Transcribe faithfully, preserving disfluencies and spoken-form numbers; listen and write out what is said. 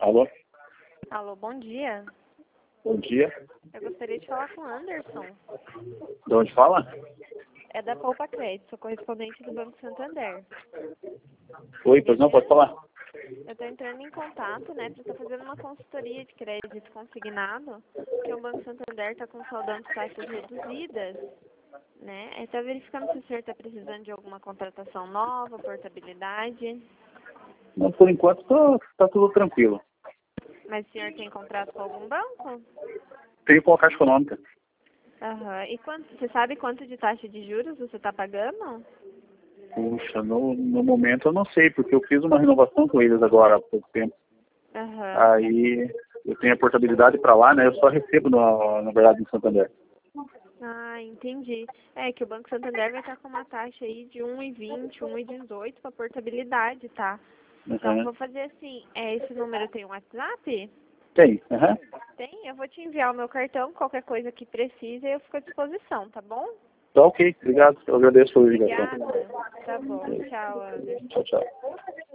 Alô? Alô, bom dia. Bom dia. Eu gostaria de falar com o Anderson. De onde fala? É da Poupa Crédito, sou correspondente do Banco Santander. Oi, pois não, pode falar? Eu estou entrando em contato, né, para estar fazendo uma consultoria de crédito consignado, porque o Banco Santander está com saldo de taxas reduzidas, né? Aí está verificando se o senhor está precisando de alguma contratação nova, portabilidade. Não, por enquanto tô, tá tudo tranquilo. Mas o senhor tem contrato com algum banco? Tenho com a Caixa Econômica. Aham. E quanto, você sabe quanto de taxa de juros você está pagando? Puxa, no, no momento eu não sei, porque eu fiz uma renovação com eles agora há pouco tempo. Aham. Aí eu tenho a portabilidade para lá, né? Eu só recebo, na, na verdade, em Santander. Ah, entendi. É que o Banco Santander vai estar com uma taxa aí de um vírgula vinte, um vírgula dezoito para portabilidade, tá? Então, Uhum. vou fazer assim, é, esse número tem um WhatsApp? Tem, aham. Tem? Eu vou te enviar o meu cartão, qualquer coisa que precise, eu fico à disposição, tá bom? Tá ok, obrigado. Eu agradeço pela ligação. Obrigada. Tá bom. Tchau, Anderson. Tchau, tchau.